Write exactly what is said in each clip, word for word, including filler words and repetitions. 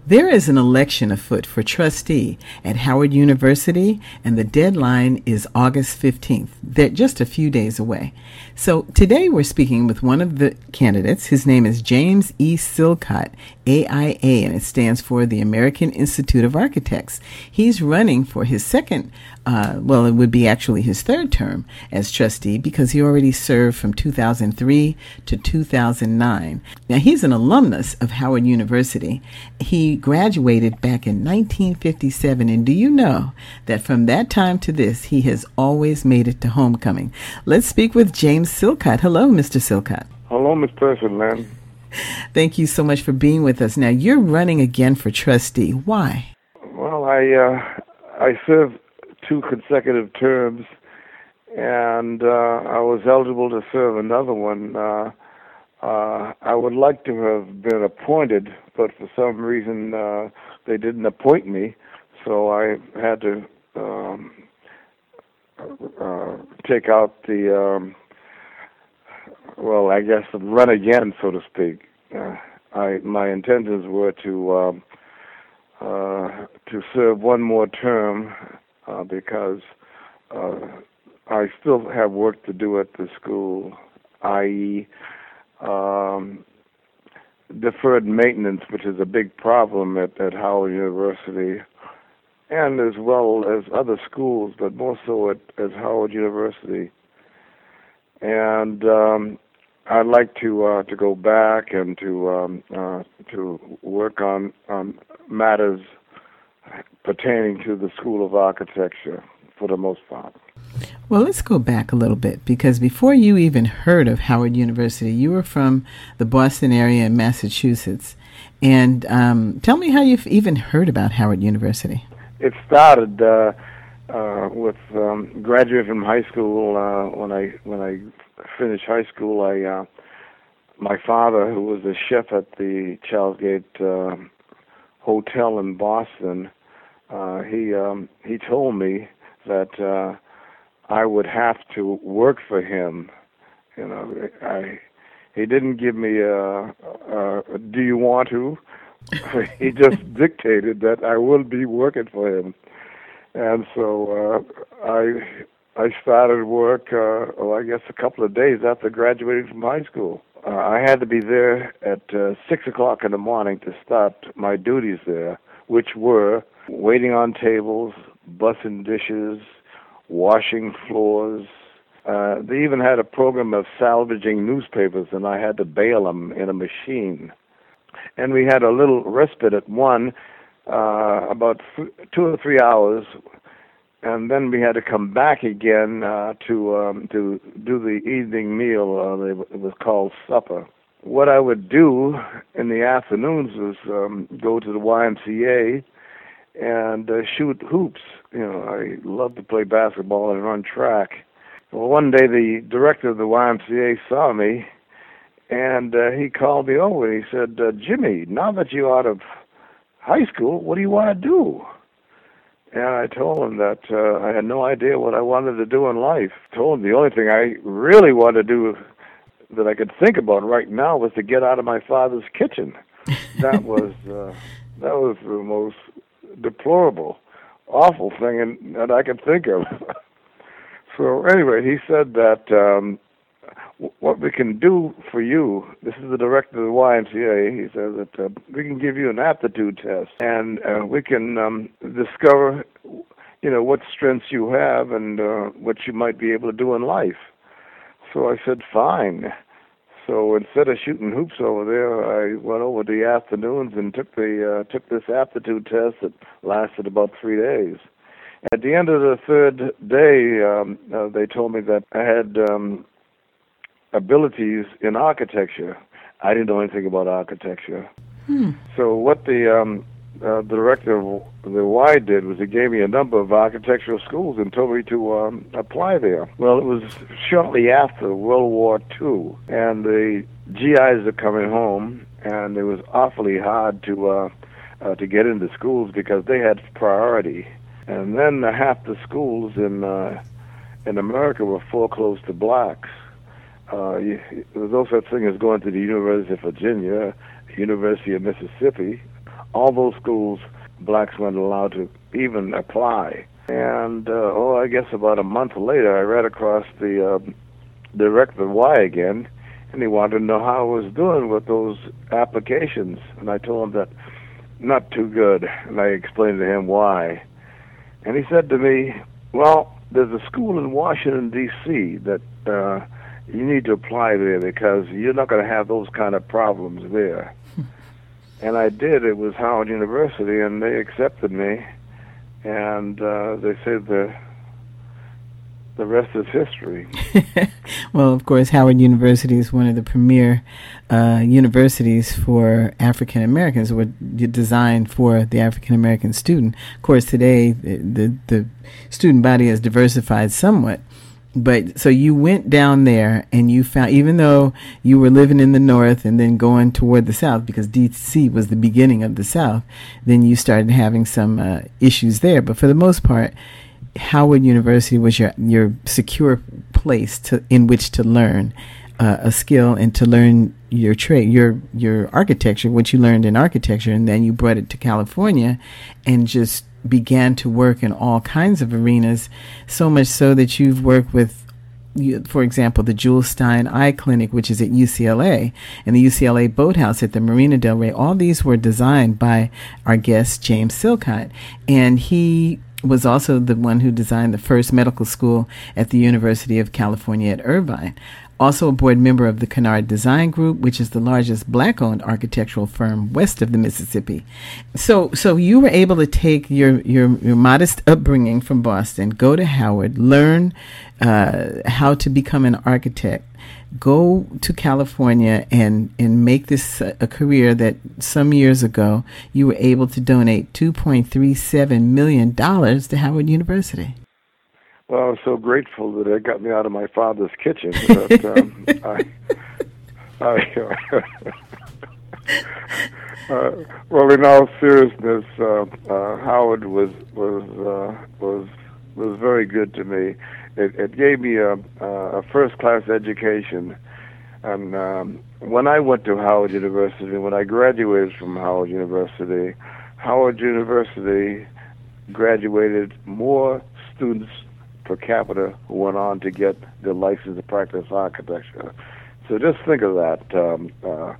There is an election afoot for trustee at Howard University, and the deadline is August fifteenth. They're just a few days away. So today we're speaking with one of the candidates. His name is James E. Silcott, A I A, and it stands for the American Institute of Architects. He's running for his second, uh, well, it would be actually his third term as trustee because he already served from two thousand three to two thousand nine. Now, he's an alumnus of Howard University. He graduated back in nineteen fifty-seven, and do you know that from that time to this, he has always made it to homecoming? Let's speak with James Silcott. Hello, Mister Silcott. Hello, Miz President. Thank you so much for being with us. Now, you're running again for trustee. Why? Well, I uh, I served two consecutive terms, and uh, I was eligible to serve another one. Uh, uh, I would like to have been appointed, but for some reason uh, they didn't appoint me, so I had to um, uh, take out the, um, well, I guess run again, so to speak. Uh, I my intentions were to um, uh, to serve one more term uh, because uh, I still have work to do at the school, that is, um, deferred maintenance, which is a big problem at, at Howard University, and as well as other schools, but more so at, at Howard University. And um, I'd like to uh, to go back and to um, uh, to work on, on matters pertaining to the School of Architecture for the most part. Well, let's go back a little bit, because before you even heard of Howard University, you were from the Boston area in Massachusetts. And um, tell me how you've even heard about Howard University. It started uh, uh, with um, graduating from high school. Uh, when I when I finished high school, I uh, my father, who was a chef at the Charles Gate uh, Hotel in Boston, uh, he um, he told me that uh, I would have to work for him. You know, I he didn't give me a, a, a do you want to? He just dictated that I will be working for him, and so uh, I I started work. Uh, well, I guess a couple of days after graduating from high school. Uh, I had to be there at uh, six o'clock in the morning to start my duties there, which were waiting on tables, bussing dishes, washing floors. Uh, they even had a program of salvaging newspapers, and I had to bail them in a machine. And we had a little respite at one, uh, about th- two or three hours, and then we had to come back again uh, to um, to do the evening meal. Uh, it was called supper. What I would do in the afternoons was um, go to the Y M C A and uh, shoot hoops. You know, I loved to play basketball and run track. Well, one day the director of the Y M C A saw me, and uh, he called me over and he said, uh, Jimmy, now that you're out of high school, what do you want to do? And I told him that uh, I had no idea what I wanted to do in life. I told him the only thing I really wanted to do that I could think about right now was to get out of my father's kitchen. That was uh, that was the most deplorable, awful thing in, that I could think of. So anyway, he said that um, what we can do for you, this is the director of the Y M C A, he says that uh, we can give you an aptitude test, and uh, we can um, discover, you know, what strengths you have and uh, what you might be able to do in life. So I said, fine. So instead of shooting hoops over there, I went over the afternoons and took the uh, took this aptitude test that lasted about three days. At the end of the third day, um, uh, they told me that I had um, abilities in architecture. I didn't know anything about architecture. Hmm. So what the um, uh, director of the Y did was he gave me a number of architectural schools and told me to um, apply there. Well, it was shortly after World War Two, and the G Is are coming home, and it was awfully hard to uh, uh, to get into schools because they had priority. And then uh, half the schools in uh, in America were foreclosed to blacks. Uh, you, there was no such thing as going to the University of Virginia, University of Mississippi. all those schools, blacks weren't allowed to even apply. And, uh, oh, I guess about a month later, I read across the uh, director of Y again, and he wanted to know how I was doing with those applications. And I told him that not too good, and I explained to him why. And he said to me, well, there's a school in Washington, D C that uh, you need to apply there because you're not going to have those kind of problems there. And I did. It was Howard University, and they accepted me. And uh, they said the the rest is history. Well, of course, Howard University is one of the premier uh, universities for African Americans, or designed for the African American student. Of course, today the, the the student body has diversified somewhat. But so you went down there and you found, even though you were living in the north and then going toward the south, because D C was the beginning of the south, then you started having some uh, issues there. But for the most part, Howard University was your your secure place to in which to learn uh, a skill and to learn your trade, your your architecture, what you learned in architecture, and then you brought it to California and just began to work in all kinds of arenas, so much so that you've worked with, for example, the Jules Stein Eye Clinic, which is at U C L A, and the U C L A Boathouse at the Marina Del Rey. All these were designed by our guest, James Silcott, and he was also the one who designed the first medical school at the University of California at Irvine. Also a board member of the Kennard Design Group, which is the largest black-owned architectural firm west of the Mississippi. So so you were able to take your, your, your modest upbringing from Boston, go to Howard, learn uh, how to become an architect, go to California and, and make this a, a career that some years ago you were able to donate two point three seven million dollars to Howard University. Well, I was so grateful that it got me out of my father's kitchen. But, um, I, I, uh, well, in all seriousness, uh, uh, Howard was was uh, was was very good to me. It, it gave me a, a first-class education. And um, when I went to Howard University, when I graduated from Howard University, Howard University graduated more students per capita who went on to get their license to practice architecture. So just think of that. Um, uh,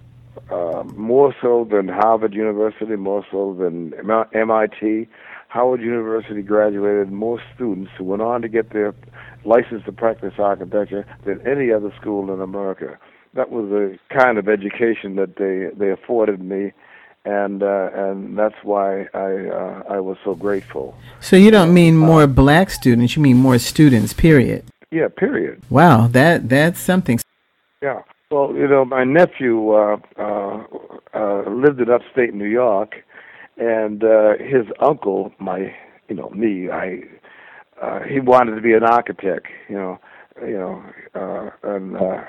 uh, more so than Harvard University, more so than M I T, Howard University graduated more students who went on to get their license to practice architecture than any other school in America. That was the kind of education that they, they afforded me. And uh, and that's why I uh, I was so grateful. So you don't mean more uh, black students, you mean more students, period? Yeah, period. Wow, that that's something. Yeah. Well, you know, my nephew uh, uh, uh, lived in upstate New York, and uh, his uncle, my, you know, me, I, uh, he wanted to be an architect, you know, you know, uh, and. Uh,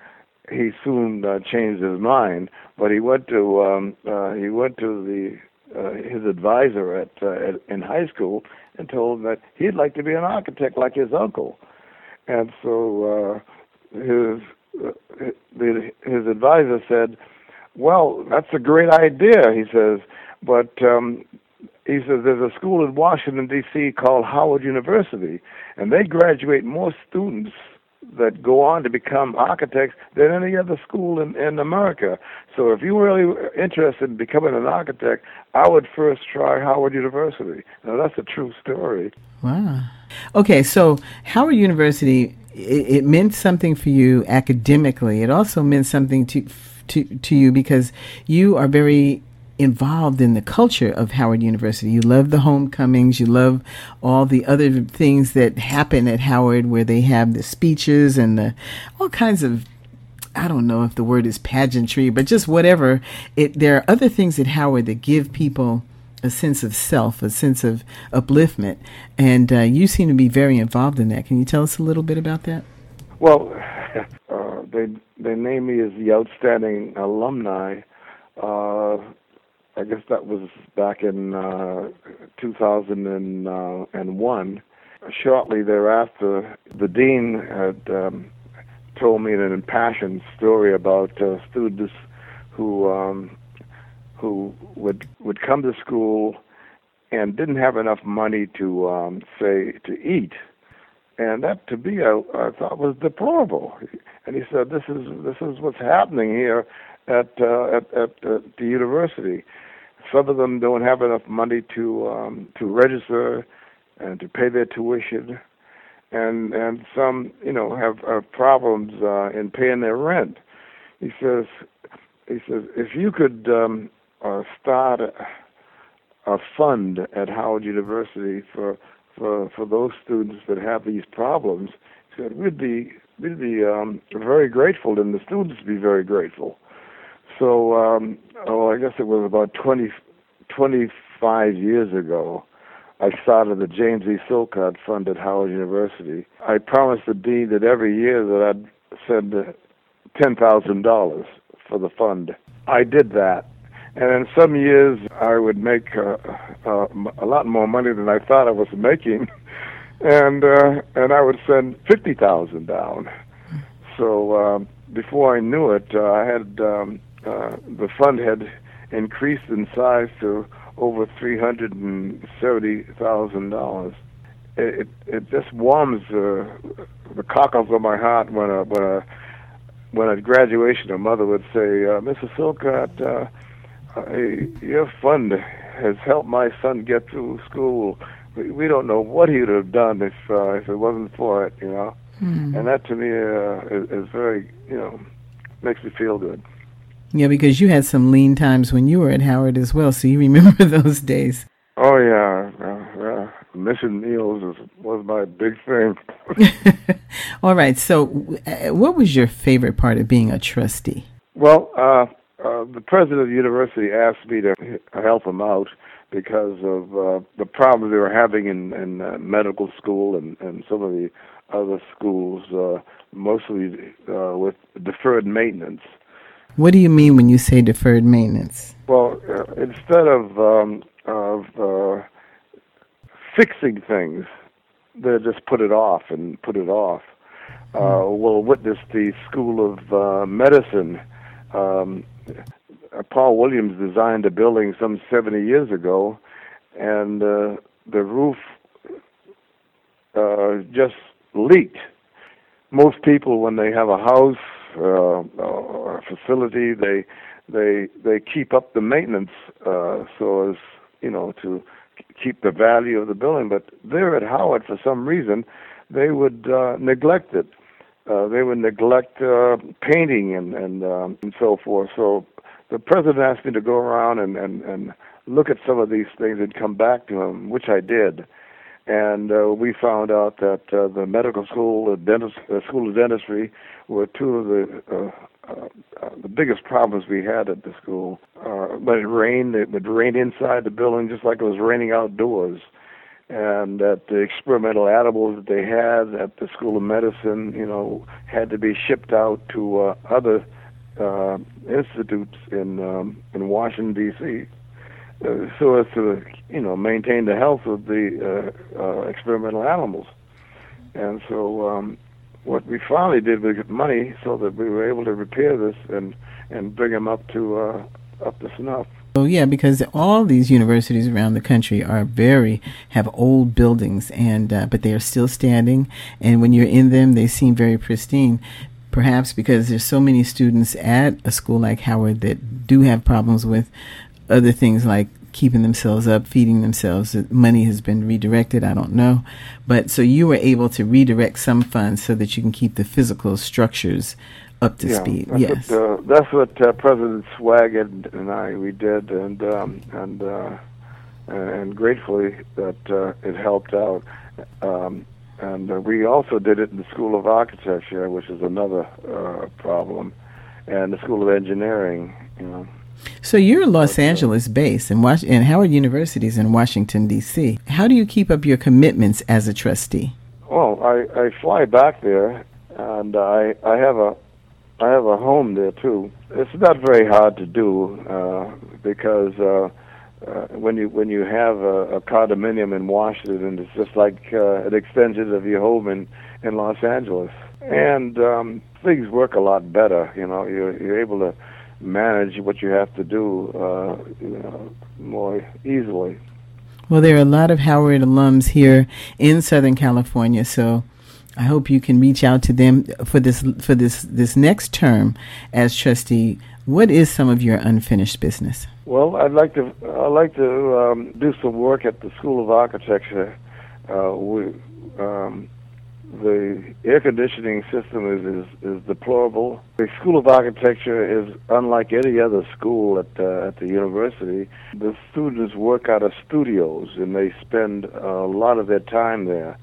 He soon uh, changed his mind, but he went to um, uh, he went to the uh, his advisor at, uh, at in high school and told him that he'd like to be an architect like his uncle, and so uh, his uh, his, his advisor said, "Well, that's a great idea," he says, "but." Um, He says there's a school in Washington, D C called Howard University, and they graduate more students that go on to become architects than any other school in, in America. So if you were really interested in becoming an architect, I would first try Howard University. Now, that's a true story. Wow. Okay, so Howard University, it, it meant something for you academically. It also meant something to, to, to you because you are very involved in the culture of Howard University. You love the homecomings. You love all the other things that happen at Howard where they have the speeches and the all kinds of, I don't know if the word is pageantry, but just whatever. It, there are other things at Howard that give people a sense of self, a sense of upliftment. And uh, you seem to be very involved in that. Can you tell us a little bit about that? Well, uh, they, they named me as the outstanding alumni. Uh, I guess that was back in uh, two thousand one. Shortly thereafter, the dean had um, told me an impassioned story about uh, students who um, who would would come to school and didn't have enough money to um, say to eat, and that to me I, I thought was deplorable. And he said, "This is this is what's happening here at uh, at, at at the university. Some of them don't have enough money to um, to register and to pay their tuition, and and some you know have, have problems uh, in paying their rent." He says, he says if you could um, uh, start a, a fund at Howard University for for for those students that have these problems, he said we'd be we'd be um, very grateful, and the students would be very grateful. So, um, oh, I guess it was about twenty, twenty-five years ago, I started the James E. Silcott Fund at Howard University. I promised the dean that every year that I'd send uh, ten thousand dollars for the fund. I did that. And in some years, I would make uh, uh, a lot more money than I thought I was making, and uh, and I would send fifty thousand dollars down. So um, before I knew it, uh, I had um, uh, the fund had increased in size to over three hundred seventy thousand dollars. It, it it just warms uh, the cockles of my heart when a, when a, when at graduation a mother would say, uh, "Missus Silcott, uh, uh, your fund has helped my son get through school. We, we don't know what he would have done if uh, if it wasn't for it," you know. Mm. And that to me uh, is, is very, you know, makes me feel good. Yeah, because you had some lean times when you were at Howard as well, so you remember those days. Oh, yeah. Uh, uh, missing meals was, was my big thing. All right. So uh, what was your favorite part of being a trustee? Well, uh, uh, the president of the university asked me to help him out because of uh, the problems they were having in, in uh, medical school and, and some of the other schools, uh, mostly uh, with deferred maintenance. What do you mean when you say deferred maintenance? Well, uh, instead of um, of uh, fixing things, they just put it off and put it off. Uh, we'll witness the School of uh, Medicine. Um, Paul Williams designed a building some seventy years ago, and uh, the roof uh, just leaked. Most people, when they have a house uh, or a facility, they they they keep up the maintenance uh, so as you know to keep the value of the building. But there at Howard, for some reason, they would uh, neglect it. Uh, they would neglect uh, painting and and, um, and so forth. So the president asked me to go around and, and, and look at some of these things and come back to him, which I did. And uh, we found out that uh, the medical school, the dentist, uh, school of dentistry, were two of the uh, uh, uh, the biggest problems we had at the school. Uh, when it rained, it would rain inside the building just like it was raining outdoors. And that the experimental animals that they had at the School of Medicine, you know, had to be shipped out to uh, other uh, institutes in um, in Washington D C Uh, so as to, you know, maintain the health of the uh, uh, experimental animals. And so um, what we finally did was get money so that we were able to repair this and, and bring them up to uh, up to snuff. Oh yeah, because all these universities around the country are very have old buildings, and uh, but they are still standing. And when you're in them, they seem very pristine. Perhaps because there's so many students at a school like Howard that do have problems with other things like keeping themselves up, feeding themselves. Money has been redirected. I don't know. But so you were able to redirect some funds so that you can keep the physical structures up to yeah, speed. That's yes. What, uh, that's what uh, President Swag and, and I, we did. And, um, and, uh, and gratefully that uh, it helped out. Um, and uh, we also did it in the School of Architecture, which is another uh, problem, and the School of Engineering, you know. So you're Los Angeles based, and, Was- and Howard University is in Washington, D C How do you keep up your commitments as a trustee? Well, I, I fly back there, and I I have a I have a home there too. It's not very hard to do uh, because uh, uh, when you when you have a, a condominium in Washington, it's just like uh, an extension of your home in, in Los Angeles, and um, things work a lot better. You know, you're you're able to manage what you have to do uh, you know, more easily. Well, there are a lot of Howard alums here in Southern California, so I hope you can reach out to them for this for this this next term as trustee. What is some of your unfinished business? Well, I'd like to I'd like to um, do some work at the School of Architecture. Uh, we, um, the air conditioning system is, is, is deplorable. The School of Architecture is unlike any other school at uh, at the university. The students work out of studios, and they spend a lot of their time there.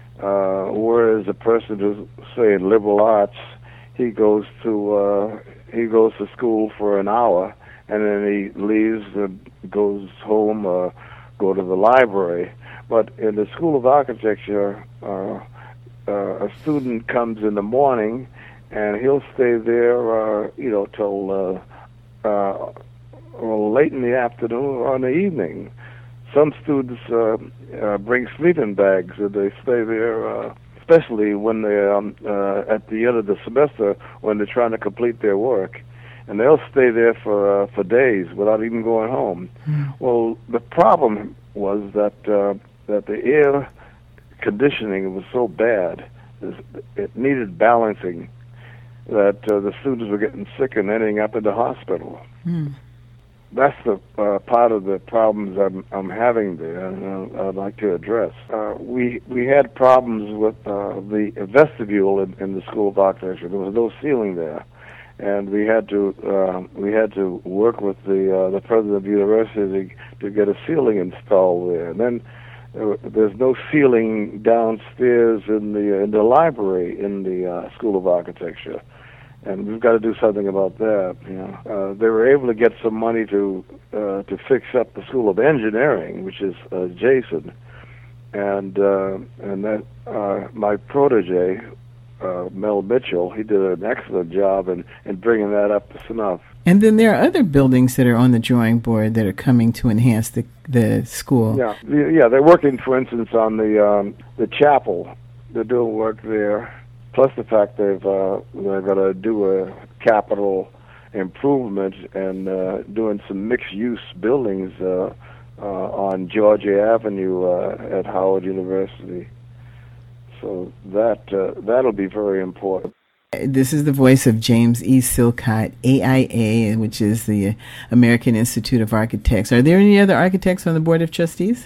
Uh, whereas a person who's, say, in liberal arts, he goes to uh, he goes to school for an hour, and then he leaves and goes home or go to the library. But in the School of Architecture, uh, uh, a student comes in the morning, and he'll stay there, uh, you know, till uh, uh, well, late in the afternoon or in the evening. Some students uh, uh, bring sleeping bags, and they stay there, uh, especially when they're um, uh, at the end of the semester when they're trying to complete their work. And they'll stay there for uh, for days without even going home. Mm. Well, the problem was that uh, that the air conditioning was so bad, it needed balancing, that uh, the students were getting sick and ending up in the hospital. Mm. That's the uh, part of the problems I'm, I'm having there, and uh, I'd like to address. Uh, we we had problems with uh, the vestibule in, in the School of Architecture. There was no ceiling there, and we had to uh, we had to work with the uh, the president of the university to get a ceiling installed there. And then uh, there's no ceiling downstairs in the in the library in the uh, School of Architecture. And we've got to do something about that. You know, uh, they were able to get some money to uh, to fix up the School of Engineering, which is uh, adjacent, and uh, and that uh, my protege, uh, Mel Mitchell, he did an excellent job in, in bringing that up to snuff. And then there are other buildings that are on the drawing board that are coming to enhance the the school. Yeah, yeah, they're working, for instance, on the um, the chapel. They're doing work there. Plus the fact they've uh, they're going to do a capital improvement and uh, doing some mixed-use buildings uh, uh, on Georgia Avenue uh, at Howard University. So that uh, that'll be very important. This is the voice of James E. Silcott, A I A, which is the American Institute of Architects. Are there any other architects on the Board of Trustees?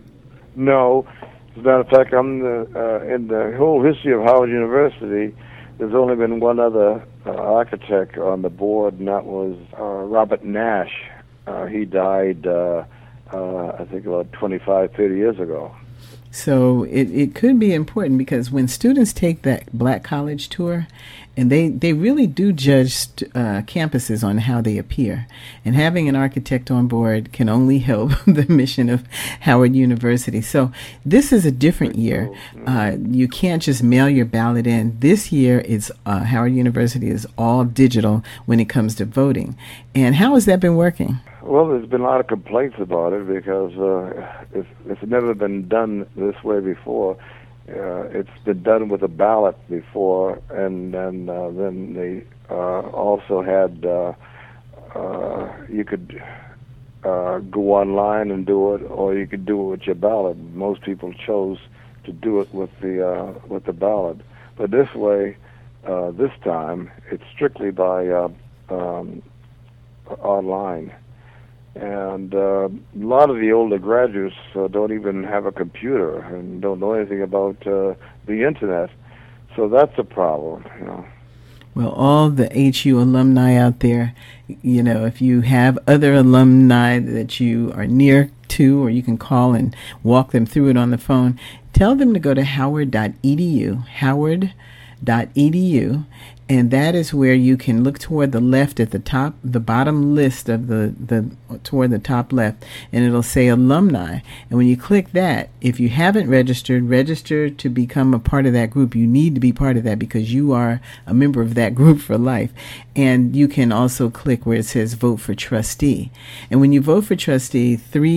No. As a matter of fact, I'm the, uh, in the whole history of Howard University, there's only been one other uh, architect on the board, and that was uh, Robert Nash. Uh, he died, uh, uh, I think, about twenty-five, thirty years ago. So it, it could be important because when students take that Black College tour, and they, they really do judge uh, campuses on how they appear. And having an architect on board can only help the mission of Howard University. So this is a different year. Uh, you can't just mail your ballot in. This year, it's uh, Howard University is all digital when it comes to voting. And how has that been working? Well, there's been a lot of complaints about it because uh, it's, it's never been done this way before. Uh, it's been done with a ballot before, and then uh, then they uh, also had uh, uh, you could uh, go online and do it, or you could do it with your ballot. Most people chose to do it with the uh, with the ballot, but this way, uh, this time it's strictly by uh, um, online. And uh, a lot of the older graduates uh, don't even have a computer and don't know anything about uh, the internet, so that's a problem, you know. Well, all the H U alumni out there, you know, if you have other alumni that you are near to, or you can call and walk them through it on the phone, tell them to go to howard dot e d u, howard dot e d u, and that is where you can look toward the left at the top, the bottom list of the, the toward the top left, and it'll say alumni. And when you click that, if you haven't registered, register to become a part of that group. You need to be part of that because you are a member of that group for life. And you can also click where it says vote for trustee. And when you vote for trustee, three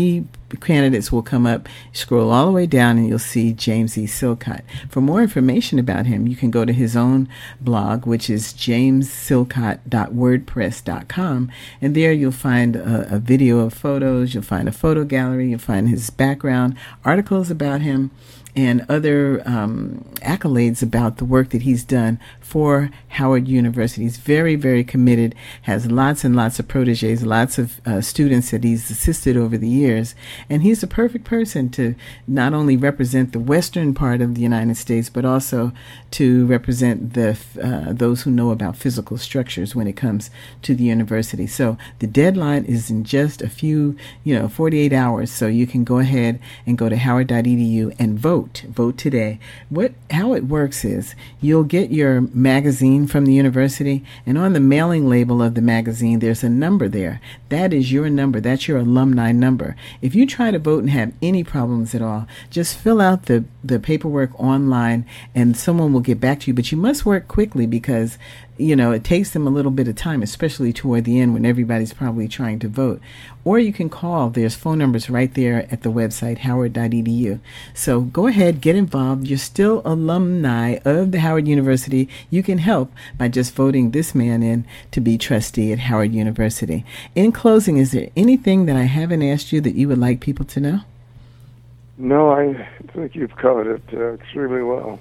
candidates will come up. Scroll all the way down and you'll see James E. Silcott. For more information about him, you can go to his own blog, which is james silcott dot wordpress dot com, and there you'll find a, a video of photos, you'll find a photo gallery, you'll find his background, articles about him, and other um, accolades about the work that he's done for Howard University. He's very, very committed, has lots and lots of proteges, lots of uh, students that he's assisted over the years, and he's a perfect person to not only represent the western part of the United States, but also to represent the uh, those who know about physical structures when it comes to the university. So the deadline is in just a few, you know, forty-eight hours, so you can go ahead and go to howard dot e d u and vote. Vote today. What how it works is you'll get your magazine from the university, and on the mailing label of the magazine there's a number there. That is your number. That's your alumni number. If you try to vote and have any problems at all, just fill out the, the paperwork online and someone will get back to you. But you must work quickly because you know, it takes them a little bit of time, especially toward the end when everybody's probably trying to vote. Or you can call. There's phone numbers right there at the website, howard dot e d u. So go ahead, get involved. You're still alumni of the Howard University. You can help by just voting this man in to be trustee at Howard University. In closing, is there anything that I haven't asked you that you would like people to know? No, I think you've covered it uh, extremely well.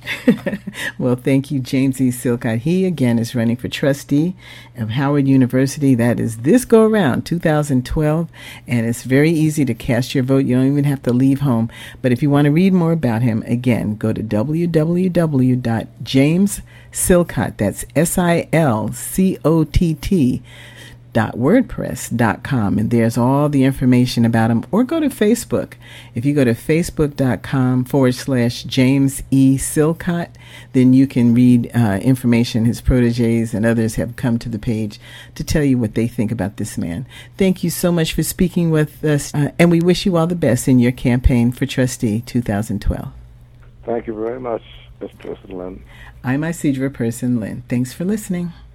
Well, thank you, James E. Silcott. He, again, is running for trustee of Howard University. That is this go-around, two thousand twelve, and it's very easy to cast your vote. You don't even have to leave home. But if you want to read more about him, again, go to w w w dot james silcott, that's S I L C O T T, dot wordpress dot com, and there's all the information about him. Or go to Facebook. If you go to facebook.com forward slash James E. Silcott, then you can read uh, information. His proteges and others have come to the page to tell you what they think about this man. Thank you so much for speaking with us, uh, and we wish you all the best in your campaign for trustee two thousand twelve. Thank you very much, Miss Person Lynn. I'm Isidra Person Lynn. Thanks for listening.